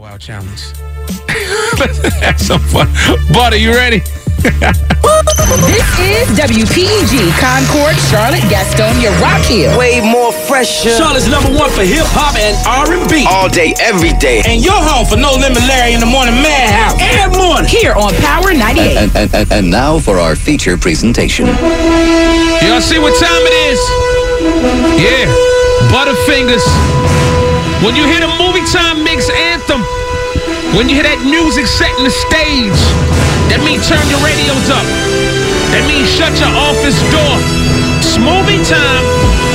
Wow challenge. That's so fun. Butter, you ready? This is WPEG, Concord, Charlotte, Gastonia, Rock Hill. Way more fresher. Charlotte's #1 for hip-hop and R&B. All day, every day. And your home for No Limit Larry in the Morning Madhouse. Every morning. Here on Power 98. And now for our feature presentation. Y'all see what time it is? Yeah, Butterfingers. When you hear the Movie Time Mix anthem, when you hear that music setting the stage, that means turn your radios up. That means shut your office door. It's movie time.